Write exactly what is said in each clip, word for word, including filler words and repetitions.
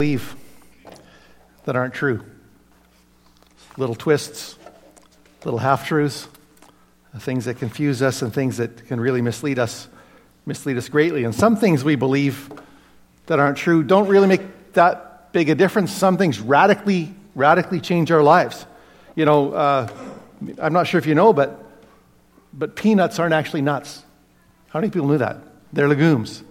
believe that aren't true. Little twists, little half-truths, things that confuse us and things that can really mislead us, mislead us greatly. And some things we believe that aren't true don't really make that big a difference. Some things radically, radically change our lives. You know, uh, I'm not sure if you know, but but peanuts aren't actually nuts. How many people knew that? They're legumes.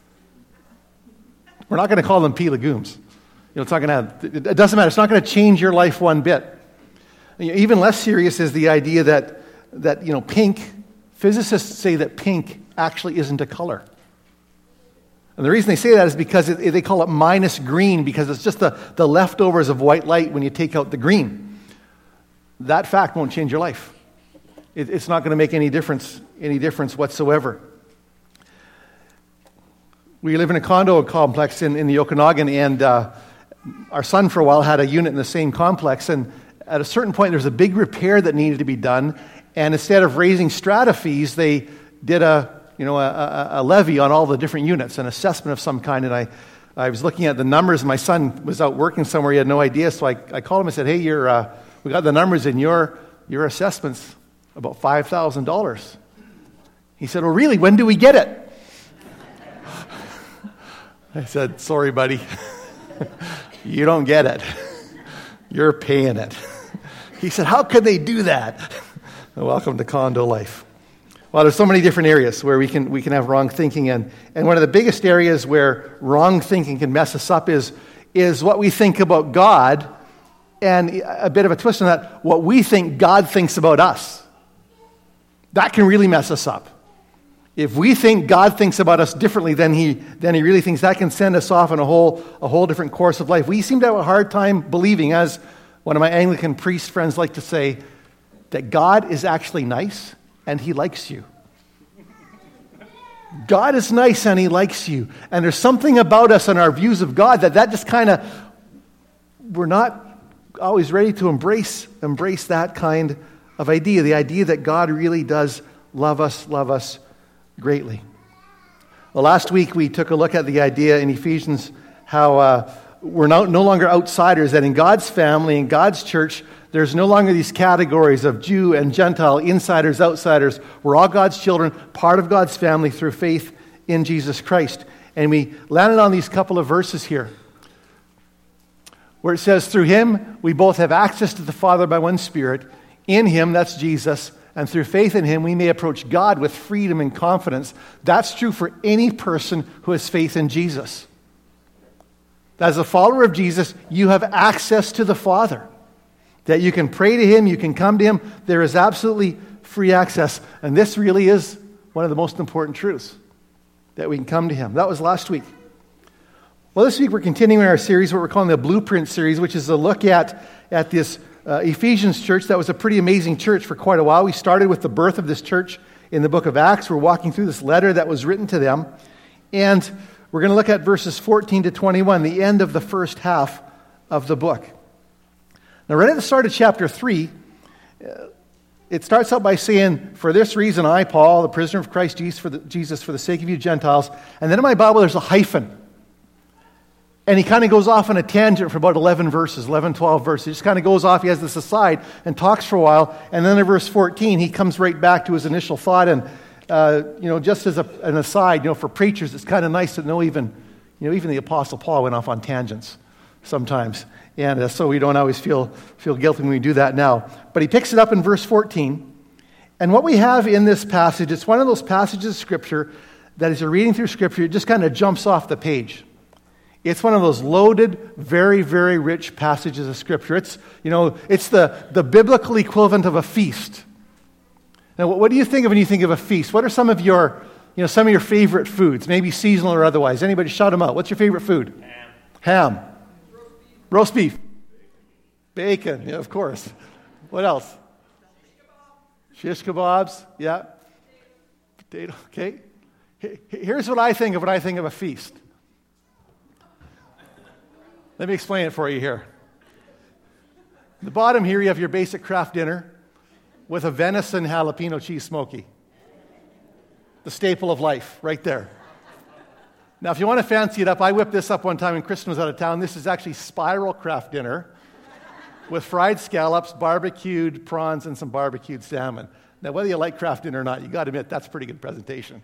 We're not going to call them pea legumes. You know, it's not going to. It doesn't matter. It's not going to change your life one bit. Even less serious is the idea that that you know, pink. Physicists say that pink actually isn't a color. And the reason they say that is because it, they call it minus green, because it's just the, the leftovers of white light when you take out the green. That fact won't change your life. It, it's not going to make any difference, any difference whatsoever. We live in a condo complex in, in the Okanagan, and uh, our son for a while had a unit in the same complex, and at a certain point there was a big repair that needed to be done, and instead of raising strata fees, they did a you know a, a, a levy on all the different units, an assessment of some kind. And I, I was looking at the numbers. My son was out working somewhere; he had no idea. So I, I called him and said, "Hey, you're, uh, we got the numbers in your your assessments about five thousand dollars." He said, "Well, really? When do we get it?" I said, "Sorry, buddy, you don't get it. You're paying it." He said, "How could they do that?" Welcome to condo life. Well, there's so many different areas where we can we can have wrong thinking, and, and one of the biggest areas where wrong thinking can mess us up is is what we think about God, and a bit of a twist on that, what we think God thinks about us. That can really mess us up. If we think God thinks about us differently than he than he really thinks, that can send us off in a whole a whole different course of life. We seem to have a hard time believing, as one of my Anglican priest friends like to say, that God is actually nice and he likes you. God is nice and he likes you. And there's something about us and our views of God that that just kind of, we're not always ready to embrace embrace that kind of idea, the idea that God really does love us, love us greatly. Well, last week we took a look at the idea in Ephesians how uh, we're no, no longer outsiders, that in God's family, in God's church, there's no longer these categories of Jew and Gentile, insiders, outsiders. We're all God's children, part of God's family through faith in Jesus Christ. And we landed on these couple of verses here, where it says, through him we both have access to the Father by one Spirit. In him, that's Jesus, and through faith in him, we may approach God with freedom and confidence. That's true for any person who has faith in Jesus. As a follower of Jesus, you have access to the Father. That you can pray to him, you can come to him. There is absolutely free access. And this really is one of the most important truths, that we can come to him. That was last week. Well, this week we're continuing our series, what we're calling the Blueprint series, which is a look at, at this Uh, Ephesians church that was a pretty amazing church for quite a while. We started with the birth of this church in the book of Acts. We're walking through this letter that was written to them. And we're going to look at verses fourteen to twenty-one, the end of the first half of the book. Now, right at the start of chapter three, uh, it starts out by saying, for this reason, I, Paul, the prisoner of Christ Jesus for the, Jesus, for the sake of you Gentiles. And then in my Bible, there's a hyphen. And he kind of goes off on a tangent for about eleven verses, eleven, twelve verses. He just kind of goes off, he has this aside and talks for a while. And then in verse fourteen, he comes right back to his initial thought. And, uh, you know, just as a, an aside, you know, for preachers, it's kind of nice to know even, you know, even the Apostle Paul went off on tangents sometimes. And uh, so we don't always feel, feel guilty when we do that now. But he picks it up in verse fourteen. And what we have in this passage, it's one of those passages of Scripture that as you're reading through Scripture, it just kind of jumps off the page. It's one of those loaded, very, very rich passages of Scripture. It's, you know, it's the, the biblical equivalent of a feast. Now, what, what do you think of when you think of a feast? What are some of your, you know, some of your favorite foods, maybe seasonal or otherwise? Anybody shout them out. What's your favorite food? Ham. Ham. Roast beef. Roast beef. Bacon. Bacon, yeah, of course. What else? Shish kebabs. Yeah. Potato. Okay. Here's what I think of when I think of a feast. Let me explain it for you here. At the bottom here, you have your basic craft dinner with a venison jalapeno cheese smoky. The staple of life, right there. Now, if you want to fancy it up, I whipped this up one time when Kristen was out of town. This is actually spiral Kraft dinner with fried scallops, barbecued prawns, and some barbecued salmon. Now, whether you like Kraft dinner or not, you got to admit, that's a pretty good presentation.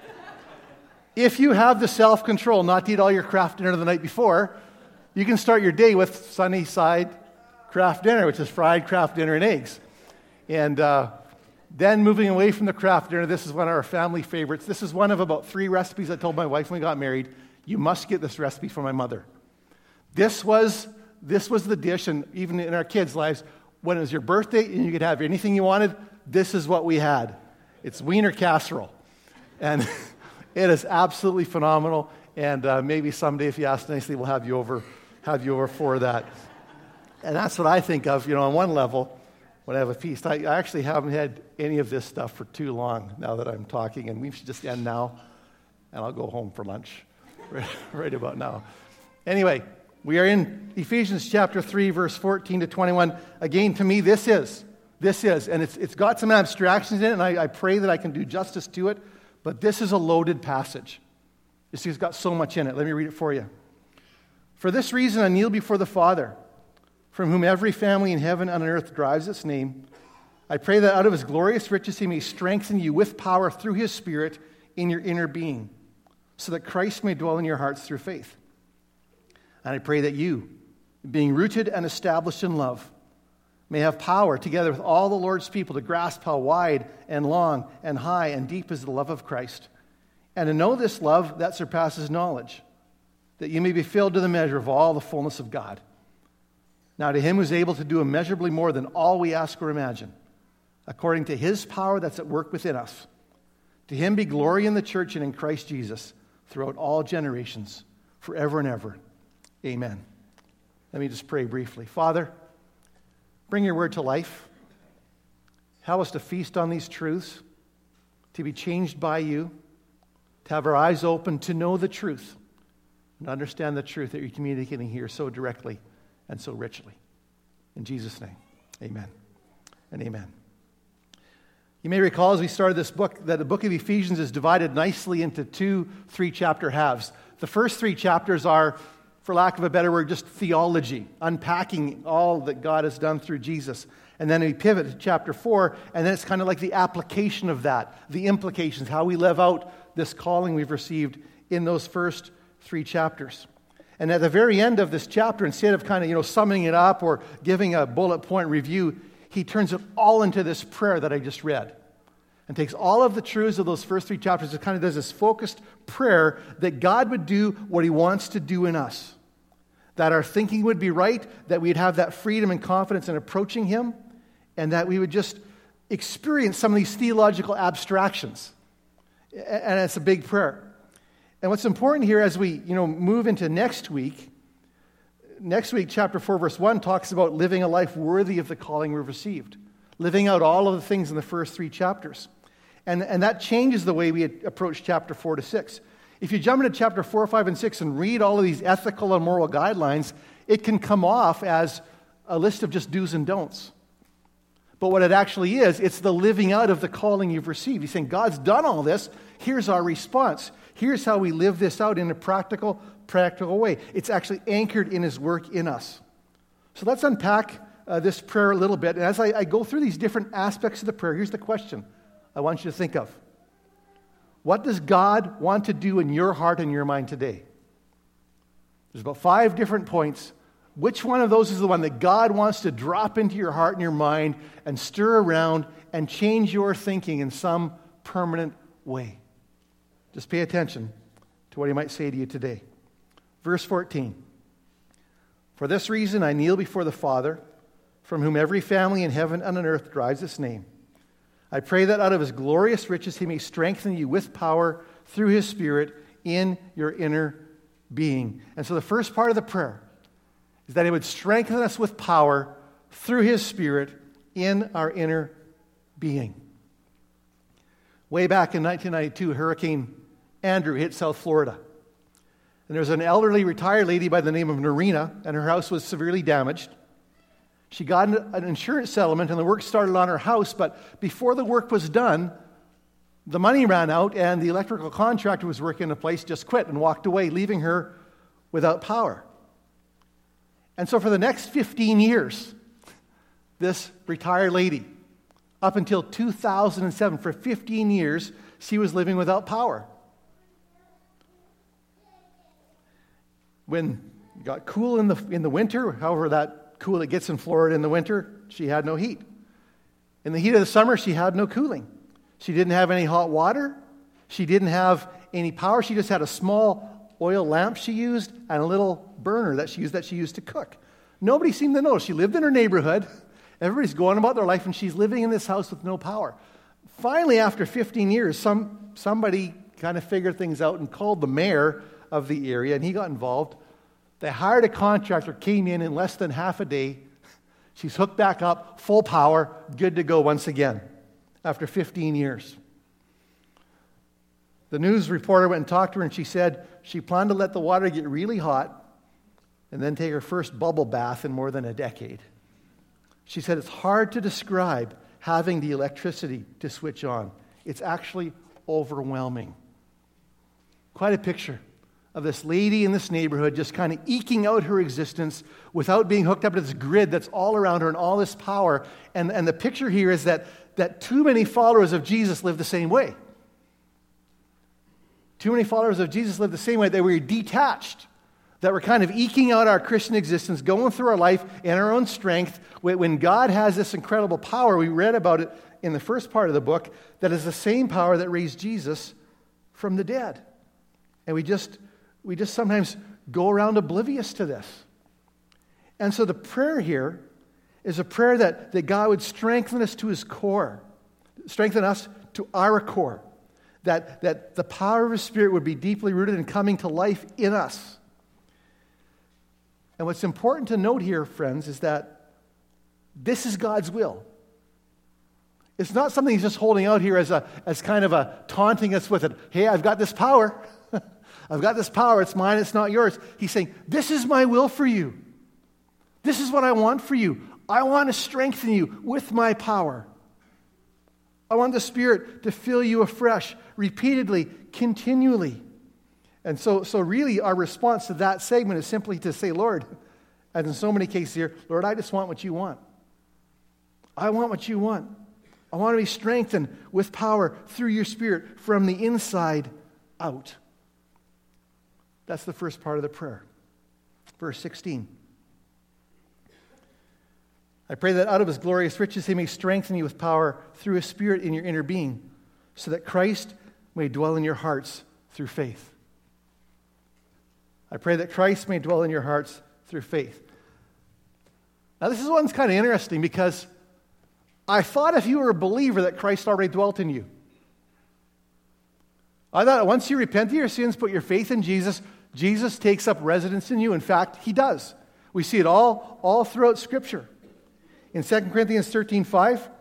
If you have the self-control not to eat all your Kraft dinner the night before, you can start your day with sunny side Kraft dinner, which is fried Kraft dinner and eggs. And uh, then moving away from the Kraft dinner, this is one of our family favorites. This is one of about three recipes I told my wife when we got married. You must get this recipe from my mother. This was, this was the dish, and even in our kids' lives, when it was your birthday and you could have anything you wanted, this is what we had. It's Wiener casserole. And it is absolutely phenomenal, and uh, maybe someday, if you ask nicely, we'll have you over, have you over for that. And that's what I think of, you know, on one level, when I have a feast. I, I actually haven't had any of this stuff for too long now that I'm talking, and we should just end now, and I'll go home for lunch right, right about now. Anyway, we are in Ephesians chapter three, verse fourteen to twenty-one. Again, to me, this is, this is, and it's it's got some abstractions in it, and I, I pray that I can do justice to it. But this is a loaded passage. You see, it's got so much in it. Let me read it for you. For this reason, I kneel before the Father, from whom every family in heaven and on earth derives its name. I pray that out of his glorious riches he may strengthen you with power through his Spirit in your inner being, so that Christ may dwell in your hearts through faith. And I pray that you, being rooted and established in love, may have power, together with all the Lord's people, to grasp how wide and long and high and deep is the love of Christ, and to know this love that surpasses knowledge, that you may be filled to the measure of all the fullness of God. Now to him who is able to do immeasurably more than all we ask or imagine, according to his power that's at work within us, to him be glory in the church and in Christ Jesus throughout all generations, forever and ever. Amen. Let me just pray briefly. Father, bring your word to life. Help us to feast on these truths, to be changed by you, to have our eyes open, to know the truth, and understand the truth that you're communicating here so directly and so richly. In Jesus' name, amen and amen. You may recall as we started this book that the book of Ephesians is divided nicely into two three-chapter halves. The first three chapters are, for lack of a better word, just theology, unpacking all that God has done through Jesus. And then we pivot to chapter four, and then it's kind of like the application of that, the implications, how we live out this calling we've received in those first three chapters. And at the very end of this chapter, instead of kind of, you know, summing it up or giving a bullet point review, he turns it all into this prayer that I just read. And takes all of the truths of those first three chapters and kind of does this focused prayer that God would do what he wants to do in us. That our thinking would be right, that we'd have that freedom and confidence in approaching him, and that we would just experience some of these theological abstractions. And it's a big prayer. And what's important here as we, you know, move into next week, next week, chapter four, verse one, talks about living a life worthy of the calling we've received. Living out all of the things in the first three chapters. And, and that changes the way we approach chapter four to six. If you jump into chapter four, five, and six and read all of these ethical and moral guidelines, it can come off as a list of just do's and don'ts. But what it actually is, it's the living out of the calling you've received. He's saying, God's done all this. Here's our response. Here's how we live this out in a practical, practical way. It's actually anchored in his work in us. So let's unpack uh, this prayer a little bit. And as I, I go through these different aspects of the prayer, here's the question I want you to think of. What does God want to do in your heart and your mind today? There's about five different points. Which one of those is the one that God wants to drop into your heart and your mind and stir around and change your thinking in some permanent way? Just pay attention to what he might say to you today. Verse fourteen. For this reason I kneel before the Father, from whom every family in heaven and on earth derives its name. I pray that out of his glorious riches he may strengthen you with power through his Spirit in your inner being. And so the first part of the prayer is that he would strengthen us with power through his Spirit in our inner being. Way back in nineteen ninety-two, Hurricane Andrew hit South Florida. And there was an elderly retired lady by the name of Norina, and her house was severely damaged. She got an insurance settlement, and the work started on her house, but before the work was done, the money ran out, and the electrical contractor who was working in the place just quit and walked away, leaving her without power. And so for the next fifteen years, this retired lady, up until two thousand seven, for fifteen years, she was living without power. When it got cool in the, in the winter, however that cool it gets in Florida in the winter, she had no heat. In the heat of the summer, she had no cooling. She didn't have any hot water. She didn't have any power. She just had a small oil lamp she used and a little burner that she used that she used to cook. Nobody seemed to know. She lived in her neighborhood. Everybody's going about their life, and she's living in this house with no power. Finally, after fifteen years, some somebody kind of figured things out and called the mayor of the area, and he got involved. They hired a contractor, came in in less than half a day. She's hooked back up, full power, good to go once again after fifteen years. The news reporter went and talked to her, and she said she planned to let the water get really hot and then take her first bubble bath in more than a decade. She said it's hard to describe having the electricity to switch on. It's actually overwhelming. Quite a picture of this lady in this neighborhood just kind of eking out her existence without being hooked up to this grid that's all around her and all this power. And, and the picture here is that, that too many followers of Jesus live the same way. Too many followers of Jesus live the same way. They were detached, that we're kind of eking out our Christian existence, going through our life in our own strength. When God has this incredible power, we read about it in the first part of the book, that is the same power that raised Jesus from the dead. And we just, we just sometimes go around oblivious to this. And so the prayer here is a prayer that, that God would strengthen us to his core, strengthen us to our core, that, that the power of his Spirit would be deeply rooted and coming to life in us. And what's important to note here, friends, is that this is God's will. It's not something he's just holding out here as a as kind of a taunting us with it. Hey, I've got this power. I've got this power. It's mine. It's not yours. He's saying, this is my will for you. This is what I want for you. I want to strengthen you with my power. I want the Spirit to fill you afresh, repeatedly, continually. And so, so really our response to that segment is simply to say, Lord, as in so many cases here, Lord, I just want what you want. I want what you want. I want to be strengthened with power through your Spirit from the inside out. That's the first part of the prayer. Verse sixteen. I pray that out of his glorious riches he may strengthen you with power through his Spirit in your inner being, so that Christ may dwell in your hearts through faith. I pray that Christ may dwell in your hearts through faith. Now this is one's kind of interesting because I thought if you were a believer that Christ already dwelt in you. I thought once you repent of your sins, put your faith in Jesus, Jesus takes up residence in you. In fact, he does. We see it all, all throughout Scripture. In Second Corinthians thirteen five, it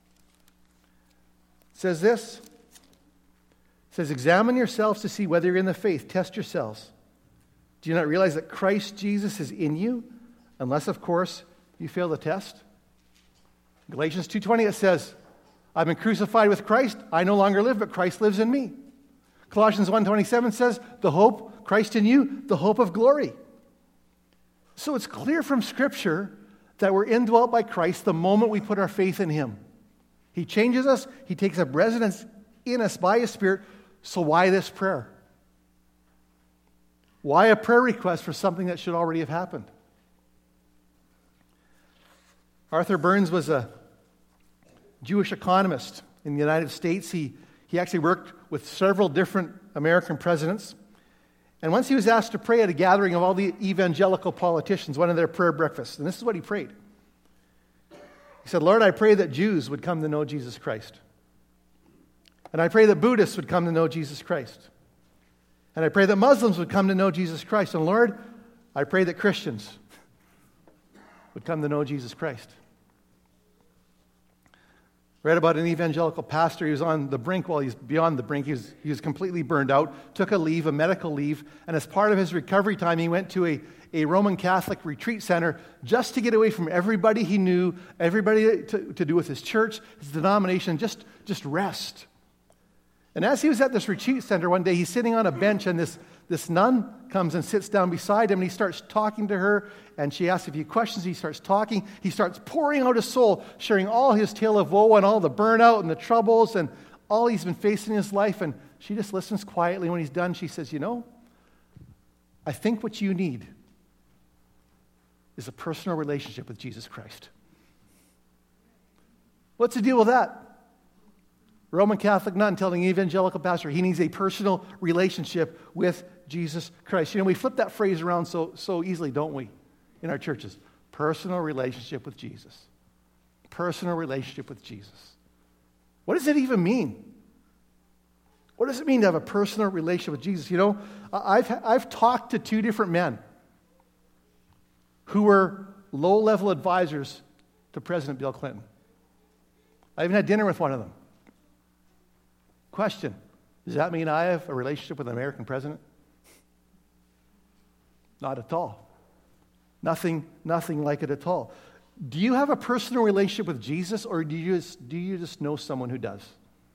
says this. It says, examine yourselves to see whether you're in the faith. Test yourselves. Do you not realize that Christ Jesus is in you? Unless, of course, you fail the test. Galatians two twenty, it says, I've been crucified with Christ. I no longer live, but Christ lives in me. Colossians one twenty-seven says, the hope, Christ in you, the hope of glory. So it's clear from Scripture that we're indwelt by Christ the moment we put our faith in him. He changes us. He takes up residence in us by his Spirit. So why this prayer? Why a prayer request for something that should already have happened? Arthur Burns was a Jewish economist in the United States. He, he actually worked with several different American presidents. And once he was asked to pray at a gathering of all the evangelical politicians, one of their prayer breakfasts, and this is what he prayed. He said, Lord, I pray that Jews would come to know Jesus Christ. And I pray that Buddhists would come to know Jesus Christ. And I pray that Muslims would come to know Jesus Christ. And Lord, I pray that Christians would come to know Jesus Christ. Read about an evangelical pastor. He was on the brink. Well, he's beyond the brink. He was, he was completely burned out. Took a leave, a medical leave. And as part of his recovery time, he went to a, a Roman Catholic retreat center just to get away from everybody he knew, everybody to, to do with his church, his denomination, just, just rest. And as he was at this retreat center one day, he's sitting on a bench, and this, this nun comes and sits down beside him, and he starts talking to her, and she asks a few questions. He starts talking. He starts pouring out his soul, sharing all his tale of woe and all the burnout and the troubles and all he's been facing in his life. And she just listens quietly. When he's done, she says, you know, I think what you need is a personal relationship with Jesus Christ. What's the deal with that? Roman Catholic nun telling evangelical pastor he needs a personal relationship with Jesus Christ. You know, we flip that phrase around so, so easily, don't we, in our churches? Personal relationship with Jesus. Personal relationship with Jesus. What does it even mean? What does it mean to have a personal relationship with Jesus? You know, I've, I've talked to two different men who were low-level advisors to President Bill Clinton. I even had dinner with one of them. Question, does that mean I have a relationship with an American president? Not at all. Nothing, nothing like it at all. Do you have a personal relationship with Jesus, or do you just, do you just know someone who does?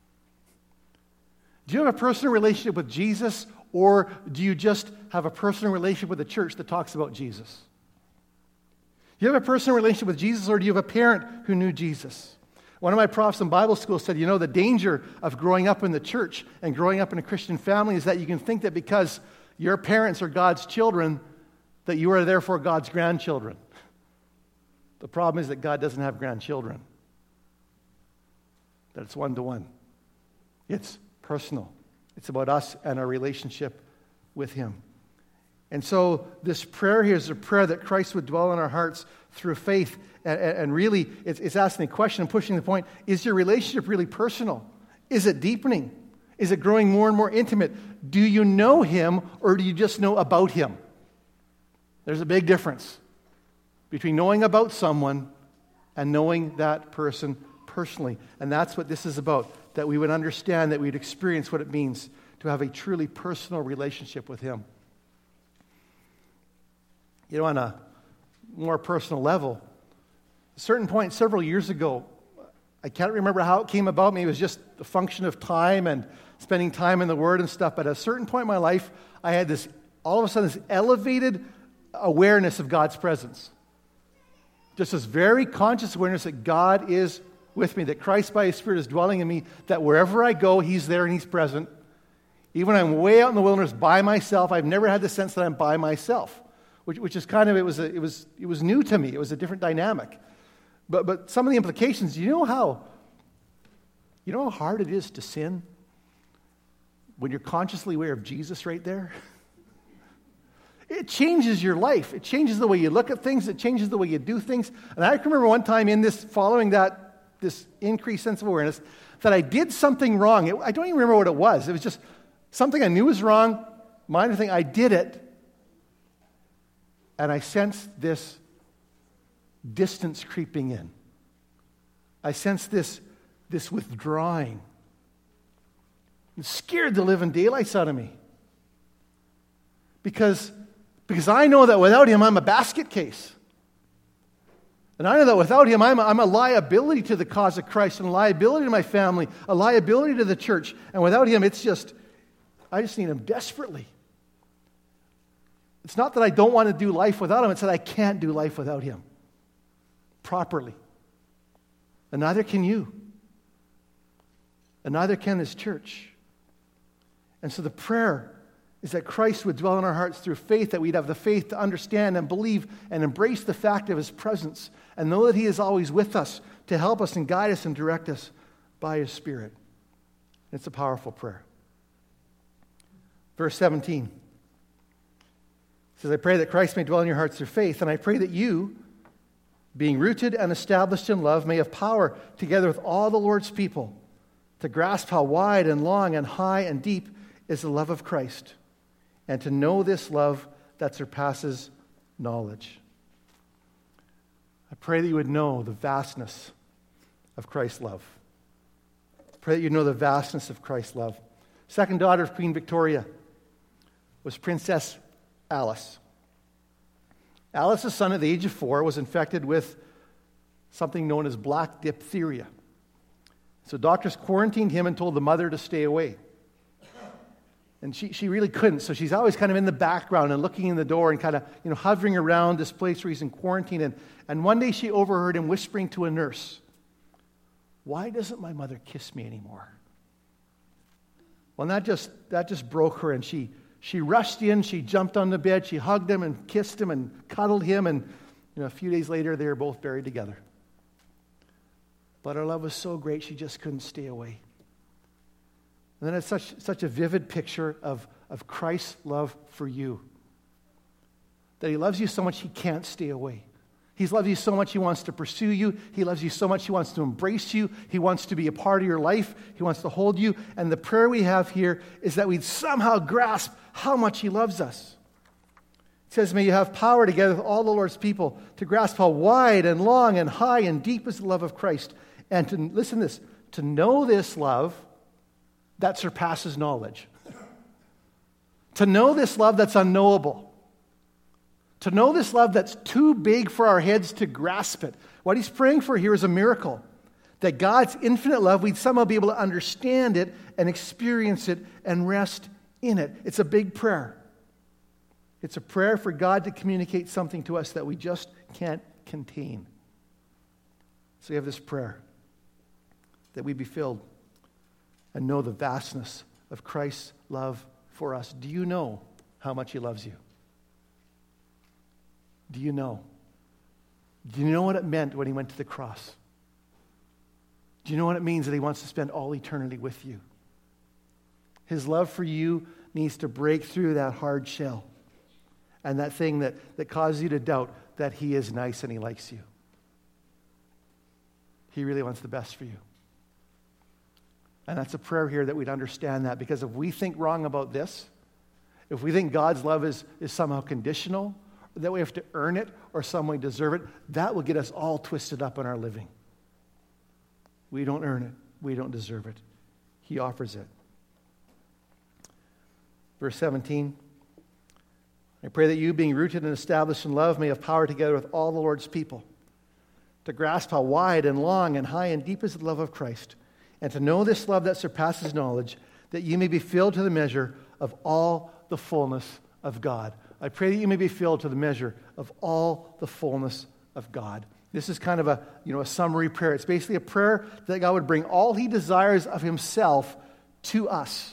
Do you have a personal relationship with Jesus, or do you just have a personal relationship with the church that talks about Jesus? Do you have a personal relationship with Jesus, or do you have a parent who knew Jesus? One of my profs in Bible school said, you know, the danger of growing up in the church and growing up in a Christian family is that you can think that because your parents are God's children, that you are therefore God's grandchildren. The problem is that God doesn't have grandchildren. That it's one-to-one. It's personal. It's about us and our relationship with Him. And so this prayer here is a prayer that Christ would dwell in our hearts through faith. And, and really, it's, it's asking the question and pushing the point, is your relationship really personal? Is it deepening? Is it growing more and more intimate? Do you know Him, or do you just know about Him? There's a big difference between knowing about someone and knowing that person personally. And that's what this is about, that we would understand, that we'd experience what it means to have a truly personal relationship with Him. You know, on a more personal level, a certain point several years ago, I can't remember how it came about. Maybe it was just a function of time and spending time in the Word and stuff. But at a certain point in my life, I had this, all of a sudden, this elevated awareness of God's presence. Just this very conscious awareness that God is with me, that Christ by His Spirit is dwelling in me, that wherever I go, He's there and He's present. Even when I'm way out in the wilderness by myself, I've never had the sense that I'm by myself. Which, which is kind of, it was, a, it was it was new to me. It was a different dynamic. But but some of the implications, you know how, you know how hard it is to sin when you're consciously aware of Jesus right there? It changes your life. It changes the way you look at things. It changes the way you do things. And I can remember one time in this, following that, this increased sense of awareness, that I did something wrong. It, I don't even remember what it was. It was just something I knew was wrong, minor thing. I did it. And I sensed this distance creeping in. I sensed this, this withdrawing. It scared the living daylights out of me. Because, because I know that without Him, I'm a basket case. And I know that without Him, I'm a, I'm a liability to the cause of Christ, and a liability to my family, a liability to the church. And without Him, it's just, I just need Him desperately. It's not that I don't want to do life without Him. It's that I can't do life without Him properly. And neither can you. And neither can this church. And so the prayer is that Christ would dwell in our hearts through faith, that we'd have the faith to understand and believe and embrace the fact of His presence and know that He is always with us to help us and guide us and direct us by His Spirit. It's a powerful prayer. Verse seventeen. It says, I pray that Christ may dwell in your hearts through faith, and I pray that you, being rooted and established in love, may have power, together with all the Lord's people, to grasp how wide and long and high and deep is the love of Christ, and to know this love that surpasses knowledge. I pray that you would know the vastness of Christ's love. I pray that you know the vastness of Christ's love. Second daughter of Queen Victoria was Princess Alice. Alice's son at the age of four was infected with something known as black diphtheria. So doctors quarantined him and told the mother to stay away. And she, she really couldn't, so she's always kind of in the background and looking in the door and kind of, you know, hovering around this place where he's in quarantine. And, and one day she overheard him whispering to a nurse, "Why doesn't my mother kiss me anymore?" Well, and that just, that just broke her, and she, she rushed in, she jumped on the bed, she hugged him and kissed him and cuddled him, and you know, a few days later, they were both buried together. But her love was so great, she just couldn't stay away. And then it's such, such a vivid picture of, of Christ's love for you. That he loves you so much he can't stay away. He loves you so much he wants to pursue you. He loves you so much he wants to embrace you. He wants to be a part of your life. He wants to hold you. And the prayer we have here is that we somehow grasp how much he loves us. It says, "May you have power together with all the Lord's people to grasp how wide and long and high and deep is the love of Christ. And to, listen to this, to know this love that surpasses knowledge. To know this love that's unknowable. To know this love that's too big for our heads to grasp it." What he's praying for here is a miracle. That God's infinite love, we'd somehow be able to understand it and experience it and rest in it. It's a big prayer. It's a prayer for God to communicate something to us that we just can't contain. So we have this prayer that we be filled and know the vastness of Christ's love for us. Do you know how much he loves you? Do you know? Do you know what it meant when he went to the cross? Do you know what it means that he wants to spend all eternity with you? His love for you needs to break through that hard shell and that thing that, that causes you to doubt that he is nice and he likes you. He really wants the best for you. And that's a prayer here that we'd understand that, because if we think wrong about this, if we think God's love is, is somehow conditional, or that we have to earn it or some way deserve it, that will get us all twisted up in our living. We don't earn it. We don't deserve it. He offers it. Verse seventeen, "I pray that you, being rooted and established in love, may have power together with all the Lord's people to grasp how wide and long and high and deep is the love of Christ, and to know this love that surpasses knowledge, that you may be filled to the measure of all the fullness of God." I pray that you may be filled to the measure of all the fullness of God. This is kind of a, you know, a summary prayer. It's basically a prayer that God would bring all he desires of himself to us.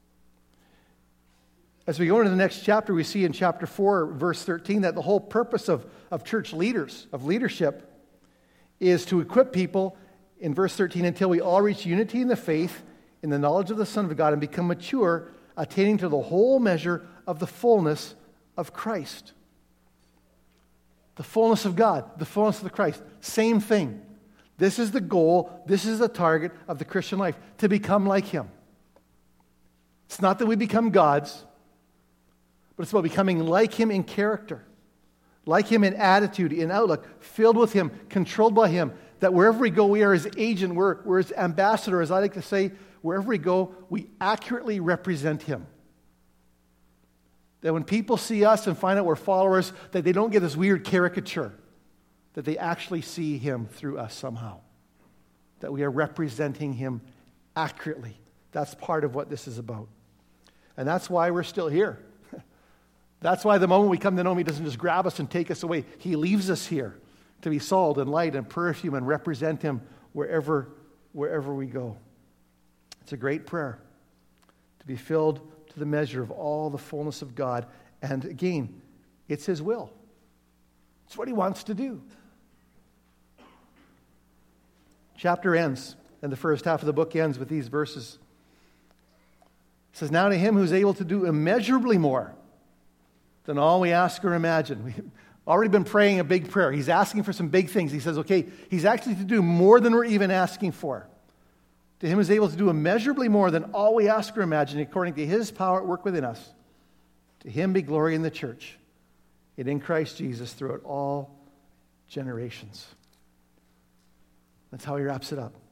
As we go into the next chapter, we see in chapter four, verse thirteen, that the whole purpose of, of church leaders, of leadership, is to equip people, in verse thirteen, until we all reach unity in the faith, in the knowledge of the Son of God, and become mature, attaining to the whole measure of the fullness of Christ. The fullness of God, the fullness of the Christ, same thing. This is the goal, this is the target of the Christian life, to become like him. It's not that we become gods, but it's about becoming like him in character, like him in attitude, in outlook, filled with him, controlled by him, that wherever we go, we are his agent, we're, we're his ambassador, as I like to say, wherever we go, we accurately represent him. That when people see us and find out we're followers, that they don't get this weird caricature, that they actually see him through us somehow. That we are representing him accurately. That's part of what this is about. And that's why we're still here. That's why the moment we come to know him, he doesn't just grab us and take us away. He leaves us here to be salt and light and perfume and represent him wherever, wherever we go. It's a great prayer to be filled to the measure of all the fullness of God. And again, it's his will. It's what he wants to do. Chapter ends, and the first half of the book ends with these verses. It says, "Now to him who's able to do immeasurably more than all we ask or imagine." We've already been praying a big prayer. He's asking for some big things. He says, okay, he's actually to do more than we're even asking for. To him who's able to do immeasurably more than all we ask or imagine, according to his power at work within us. To him be glory in the church and in Christ Jesus throughout all generations. That's how he wraps it up.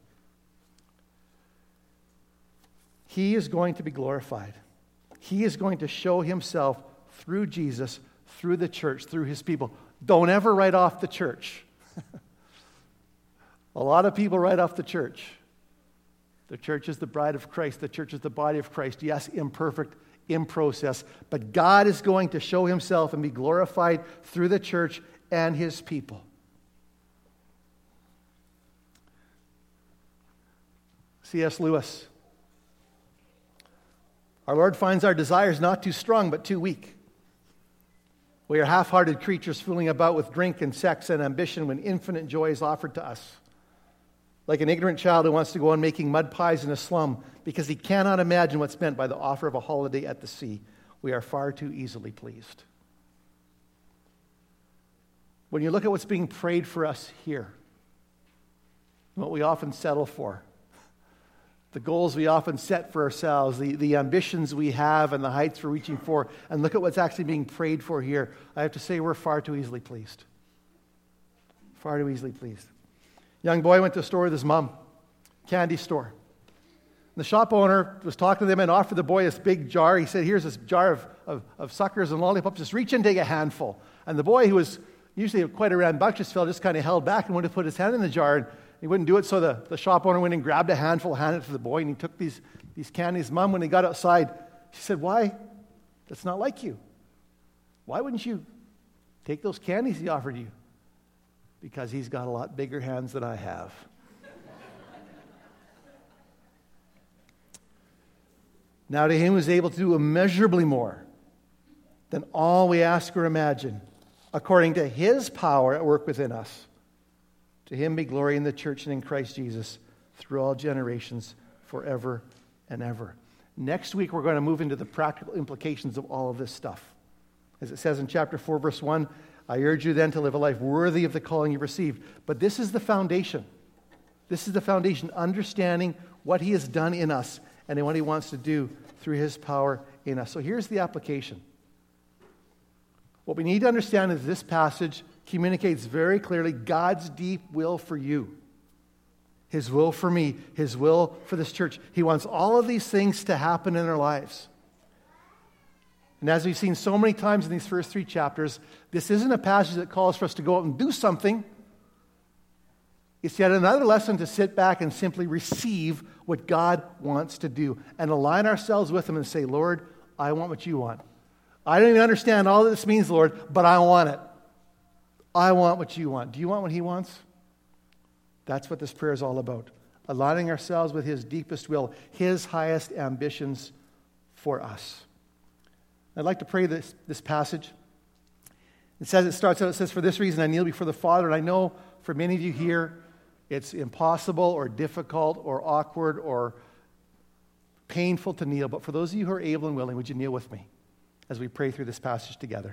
He is going to be glorified. He is going to show himself through Jesus, through the church, through his people. Don't ever write off the church. A lot of people write off the church. The church is the bride of Christ. The church is the body of Christ. Yes, imperfect in process. But God is going to show himself and be glorified through the church and his people. C S Lewis. Our Lord finds our desires not too strong, but too weak. We are half-hearted creatures fooling about with drink and sex and ambition when infinite joy is offered to us. Like an ignorant child who wants to go on making mud pies in a slum because he cannot imagine what's meant by the offer of a holiday at the sea, we are far too easily pleased. When you look at what's being prayed for us here, what we often settle for, the goals we often set for ourselves, the, the ambitions we have and the heights we're reaching for, and look at what's actually being prayed for here, I have to say we're far too easily pleased. Far too easily pleased. Young boy went to a store with his mom, candy store. And the shop owner was talking to them and offered the boy this big jar. He said, here's this jar of, of, of suckers and lollipops. Just reach in and take a handful. And the boy, who was usually quite a rambunctious fellow, just kind of held back and wanted to put his hand in the jar. And he wouldn't do it, so the, the shop owner went and grabbed a handful, handed it to the boy, and he took these, these candies. Mom, when he got outside, she said, why? That's not like you. Why wouldn't you take those candies he offered you? Because he's got a lot bigger hands than I have. Now to him who is able to do immeasurably more than all we ask or imagine, according to his power at work within us, to him be glory in the church and in Christ Jesus through all generations, forever and ever. Next week, we're going to move into the practical implications of all of this stuff. As it says in chapter four, verse one, I urge you then to live a life worthy of the calling you received. But this is the foundation. This is the foundation, understanding what he has done in us and what he wants to do through his power in us. So here's the application. What we need to understand is this passage communicates very clearly God's deep will for you. His will for me, his will for this church. He wants all of these things to happen in our lives. And as we've seen so many times in these first three chapters, this isn't a passage that calls for us to go out and do something. It's yet another lesson to sit back and simply receive what God wants to do and align ourselves with him and say, Lord, I want what you want. I don't even understand all that this means, Lord, but I want it. I want what you want. Do you want what he wants? That's what this prayer is all about. Aligning ourselves with his deepest will, his highest ambitions for us. I'd like to pray this, this passage. It says, it starts out, it says, for this reason I kneel before the Father. And I know for many of you here, it's impossible or difficult or awkward or painful to kneel. But for those of you who are able and willing, would you kneel with me as we pray through this passage together?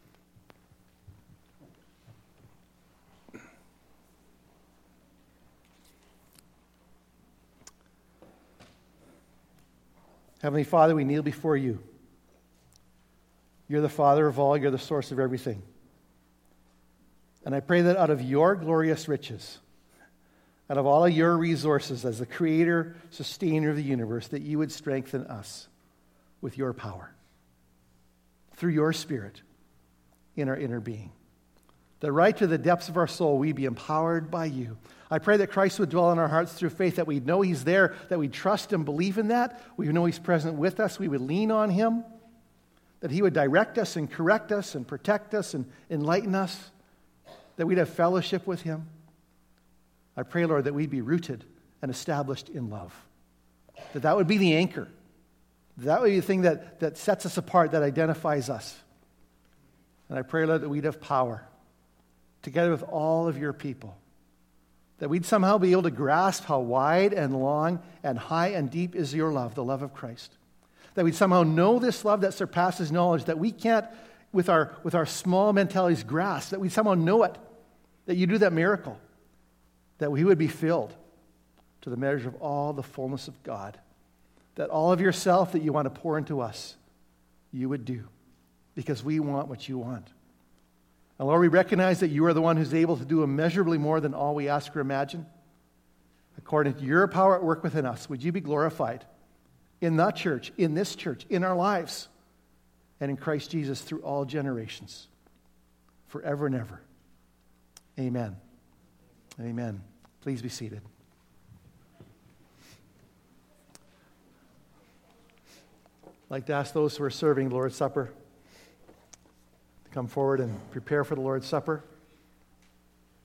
Heavenly Father, we kneel before you. You're the Father of all. You're the source of everything. And I pray that out of your glorious riches, out of all of your resources as the creator, sustainer of the universe, that you would strengthen us with your power through your Spirit in our inner being. That right to the depths of our soul, we be empowered by you. I pray that Christ would dwell in our hearts through faith, that we know he's there, that we trust and believe in that. We know he's present with us. We would lean on him. That he would direct us and correct us and protect us and enlighten us. That we'd have fellowship with him. I pray, Lord, that we'd be rooted and established in love. That that would be the anchor. That would be the thing that, that sets us apart, that identifies us. And I pray, Lord, that we'd have power together with all of your people. That we'd somehow be able to grasp how wide and long and high and deep is your love, the love of Christ. That we'd somehow know this love that surpasses knowledge, that we can't, with our, with our small mentalities, grasp, that we somehow know it, that you do that miracle, that we would be filled to the measure of all the fullness of God, that all of yourself that you want to pour into us, you would do, because we want what you want. And Lord, we recognize that you are the one who's able to do immeasurably more than all we ask or imagine. According to your power at work within us, would you be glorified in the church, in this church, in our lives, and in Christ Jesus through all generations, forever and ever. Amen. Amen. Please be seated. I'd like to ask those who are serving the Lord's Supper to come forward and prepare for the Lord's Supper.